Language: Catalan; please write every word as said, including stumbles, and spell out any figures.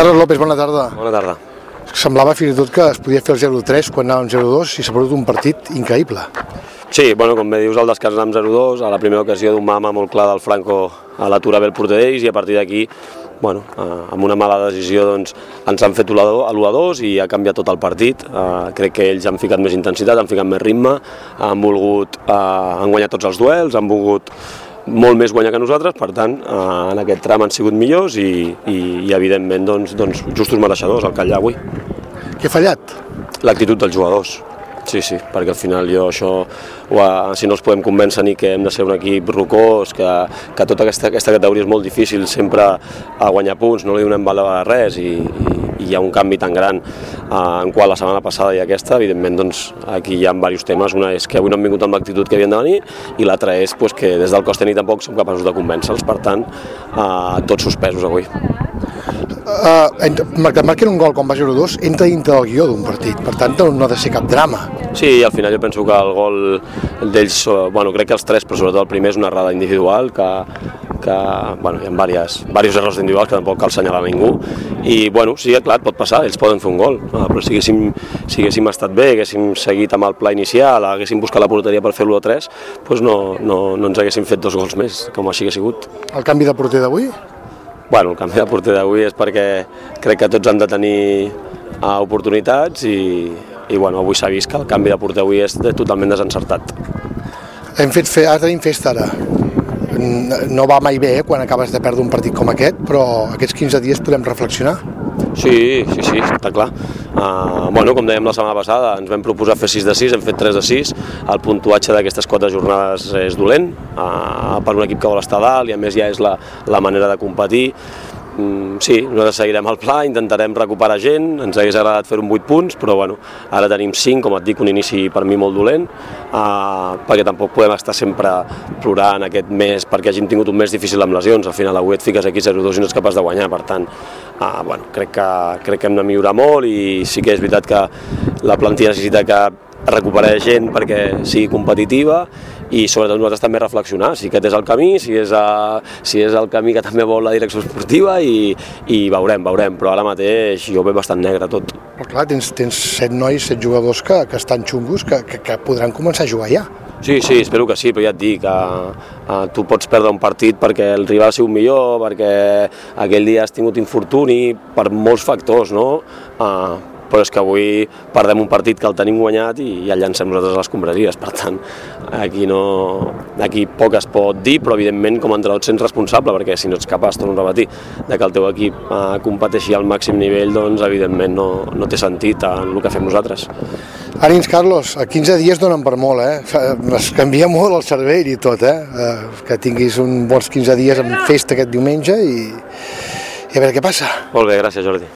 Carlos López, bona tarda. Bona tarda. Semblava fins i tot que es podia fer el zero tres quan anàvem zero dos i s'ha perdut un partit increïble. Sí, bueno, com bé dius, al descans anàvem zero dos, a la primera ocasió d'un mama molt clar del Franco a l'atura bé el porter d'ells, i a partir d'aquí, bueno, eh, amb una mala decisió doncs, ens han fet l'u a dos i ha canviat tot el partit. Eh, crec que ells han ficat més intensitat, han ficat més ritme, han volgut, eh, han guanyat tots els duels, han volgut molt més guanyar que nosaltres, per tant, eh, en aquest tram han sigut millors i, i, i evidentment, doncs, doncs, justos mereixedors al Catllà avui. Què ha fallat? L'actitud dels jugadors. Sí, sí, perquè al final jo això, si no els podem convèncer ni que hem de ser un equip rocós, que, que tota aquesta, aquesta categoria és molt difícil sempre a guanyar punts, no li donem valor a res i, i, i hi ha un canvi tan gran eh, en qual la setmana passada i aquesta, evidentment doncs, aquí hi ha diversos temes. Una és que avui no han vingut amb l'actitud que havien de venir i l'altra és pues, que des del cos tècnic tampoc som capaços de convèncer-los, per tant, eh, tots suspesos avui. Uh, que marquen un gol quan va zero dos entra dintre del guió d'un partit, per tant no ha de ser cap drama. Sí, al final jo penso que el gol d'ells, bueno, crec que els tres, però sobretot el primer és una errada individual, que, que bueno, hi ha diversos, diversos errors individuals que tampoc cal assenyalar a ningú, i bueno, sí, clar, pot passar, ells poden fer un gol, però si haguéssim, si haguéssim estat bé, haguéssim seguit amb el pla inicial, haguéssim buscat la porteria per fer l'u a tres, doncs no, no, no ens haguéssim fet dos gols més, com així hagués sigut. El canvi de porter d'avui? Bueno, el canvi de porter d'avui és perquè crec que tots han de tenir uh, oportunitats i, i bueno, avui s'ha vist que el canvi de porter avui és de, totalment desencertat. Hem fet fe, ara tenim festa ara. No va mai bé eh, quan acabes de perdre un partit com aquest, però aquests quinze dies podem reflexionar. Sí, sí, sí, està clar. Uh, bueno, com dèiem la setmana passada, ens vam proposar fer sis de sis, hem fet tres de sis. El puntuatge d'aquestes quatre jornades és dolent, uh, per un equip que vol estar a dalt, i a més ja és la, la manera de competir. Mm, sí, nosaltres seguirem el pla, intentarem recuperar gent, ens hagués agradat fer un vuit punts, però bueno, ara tenim cinc, com et dic, un inici per mi molt dolent, uh, perquè tampoc podem estar sempre plorant aquest mes perquè hàgim tingut un mes difícil amb lesions. Al final avui et fiques aquí zero dos i no ets capaç de guanyar, per tant, uh, bueno, crec que, crec que hem de millorar molt, i sí que és veritat que la plantilla necessita que recuperar gent perquè sigui competitiva, i sobretot nosaltres també reflexionar si aquest és el camí, si és, a, si és el camí que també vol la direcció esportiva, i, i veurem, veurem, però ara mateix jo ho veig bastant negre tot. Però clar, tens, tens set nois, set jugadors que, que estan xungos, que, que, que podran començar a jugar ja. Sí, sí, espero que sí, però ja et dic, uh, uh, tu pots perdre un partit perquè el rival ha sigut millor, perquè aquell dia has tingut infortuni, per molts factors, no? Uh, però és que avui perdem un partit que el tenim guanyat i ja el llancem nosaltres a les escombraries, per tant, aquí, no, aquí poc es pot dir, però evidentment com a entrenador et sents responsable, perquè si no ets capaç, torno a repetir, de que el teu equip eh, competeixi al màxim nivell, doncs evidentment no, no té sentit en el que fem nosaltres. Ànims, Carlos, a quinze dies donen per molt, eh? Es canvia molt el cervell i tot, eh? Que tinguis uns bons quinze dies amb festa aquest diumenge i, i a veure què passa. Molt bé, gràcies, Jordi.